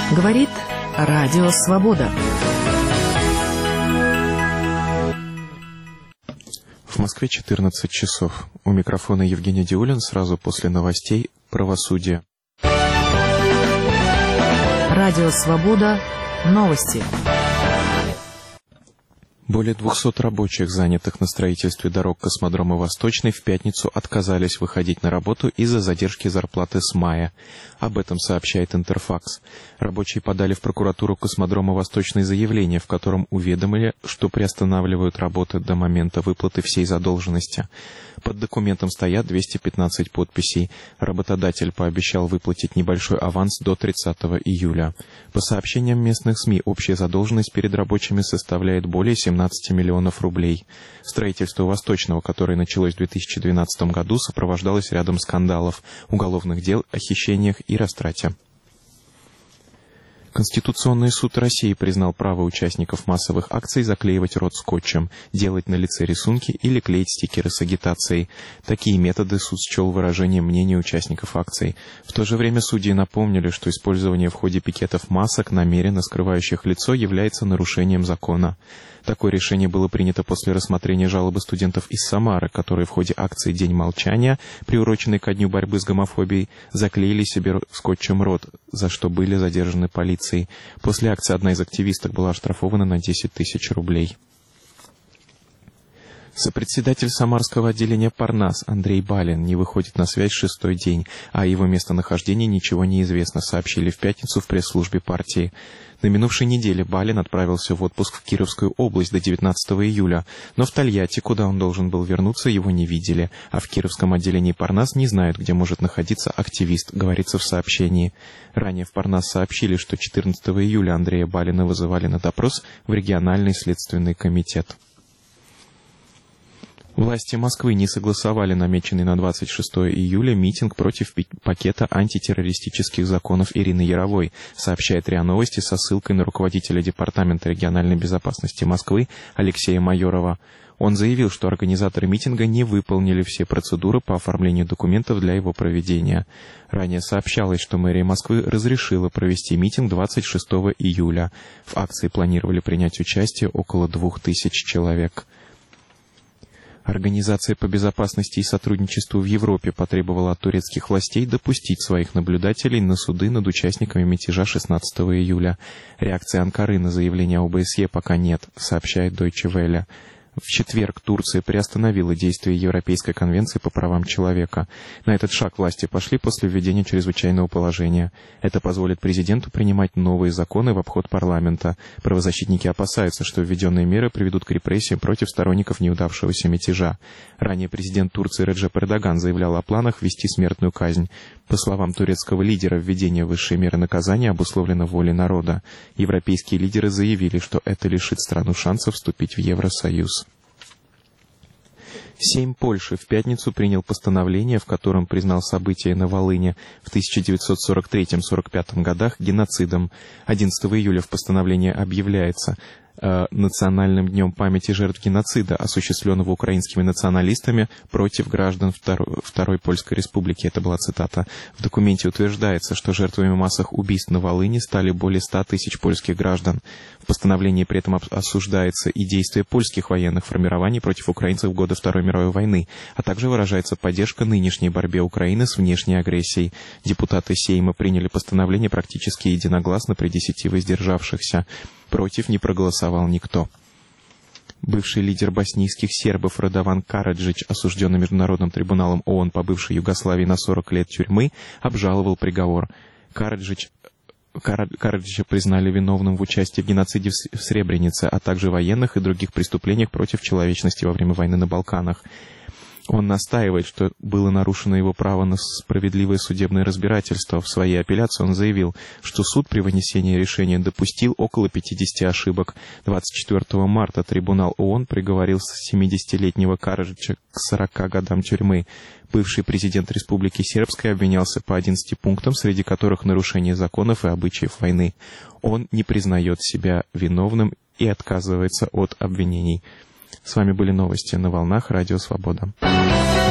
Говорит Радио Свобода. В Москве 14 часов. У микрофона Евгений Диулин. Сразу после новостей правосудия. Радио Свобода. Новости. Более 200 рабочих, занятых на строительстве дорог космодрома «Восточный», в пятницу отказались выходить на работу из-за задержки зарплаты с мая. Об этом сообщает Интерфакс. Рабочие подали в прокуратуру космодрома «Восточный» заявление, в котором уведомили, что приостанавливают работы до момента выплаты всей задолженности. Под документом стоят 215 подписей. Работодатель пообещал выплатить небольшой аванс до 30 июля. По сообщениям местных СМИ, общая задолженность перед рабочими составляет более 17 миллионов рублей. Строительство «Восточного», которое началось в 2012 году, сопровождалось рядом скандалов, уголовных дел о хищениях и растрате. Конституционный суд России признал право участников массовых акций заклеивать рот скотчем, делать на лице рисунки или клеить стикеры с агитацией. Такие методы суд счел выражением мнения участников акций. В то же время судьи напомнили, что использование в ходе пикетов масок, намеренно скрывающих лицо, является нарушением закона. Такое решение было принято после рассмотрения жалобы студентов из Самары, которые в ходе акции «День молчания», приуроченной ко дню борьбы с гомофобией, заклеили себе скотчем рот, за что были задержаны полицией. После акции одна из активисток была оштрафована на 10 тысяч рублей. Сопредседатель самарского отделения «Парнас» Андрей Балин не выходит на связь шестой день, а о его местонахождении ничего не известно, сообщили в пятницу в пресс-службе партии. На минувшей неделе Балин отправился в отпуск в Кировскую область до 19 июля, но в Тольятти, куда он должен был вернуться, его не видели, а в Кировском отделении «Парнас» не знают, где может находиться активист, говорится в сообщении. Ранее в «Парнас» сообщили, что 14 июля Андрея Балина вызывали на допрос в региональный следственный комитет. Власти Москвы не согласовали намеченный на 26 июля митинг против пакета антитеррористических законов Ирины Яровой, сообщает РИА Новости со ссылкой на руководителя Департамента региональной безопасности Москвы Алексея Майорова. Он заявил, что организаторы митинга не выполнили все процедуры по оформлению документов для его проведения. Ранее сообщалось, что мэрия Москвы разрешила провести митинг 26 июля. В акции планировали принять участие около 2000 человек. Организация по безопасности и сотрудничеству в Европе потребовала от турецких властей допустить своих наблюдателей на суды над участниками мятежа 16 июля. Реакции Анкары на заявление ОБСЕ пока нет, сообщает Deutsche Welle. В четверг Турция приостановила действие Европейской конвенции по правам человека. На этот шаг власти пошли после введения чрезвычайного положения. Это позволит президенту принимать новые законы в обход парламента. Правозащитники опасаются, что введенные меры приведут к репрессиям против сторонников неудавшегося мятежа. Ранее президент Турции Реджеп Эрдоган заявлял о планах ввести смертную казнь. По словам турецкого лидера, введение высшей меры наказания обусловлено волей народа. Европейские лидеры заявили, что это лишит страну шанса вступить в Евросоюз. Сейм Польши в пятницу принял постановление, в котором признал события на Волыне в 1943-1945 годах геноцидом. 11 июля в постановлении объявляется Национальным днем памяти жертв геноцида, осуществленного украинскими националистами против граждан Второй Польской Республики. Это была цитата. В документе утверждается, что жертвами массовых убийств на Волыни стали более 100 тысяч польских граждан. В постановлении при этом осуждается и действия польских военных формирований против украинцев в годы Второй мировой войны, а также выражается поддержка нынешней борьбе Украины с внешней агрессией. Депутаты Сейма приняли постановление практически единогласно при 10 воздержавшихся. Против не проголосовал никто. Бывший лидер боснийских сербов Радован Караджич, осужденный Международным трибуналом ООН по бывшей Югославии на 40 лет тюрьмы, обжаловал приговор. Караджича признали виновным в участии в геноциде в Сребренице, а также военных и других преступлениях против человечности во время войны на Балканах. Он настаивает, что было нарушено его право на справедливое судебное разбирательство. В своей апелляции он заявил, что суд при вынесении решения допустил около 50 ошибок. 24 марта трибунал ООН приговорил 70-летнего Караджича к 40 годам тюрьмы. Бывший президент Республики Сербской обвинялся по 11 пунктам, среди которых нарушение законов и обычаев войны. Он не признает себя виновным и отказывается от обвинений. С вами были новости на волнах Радио Свобода.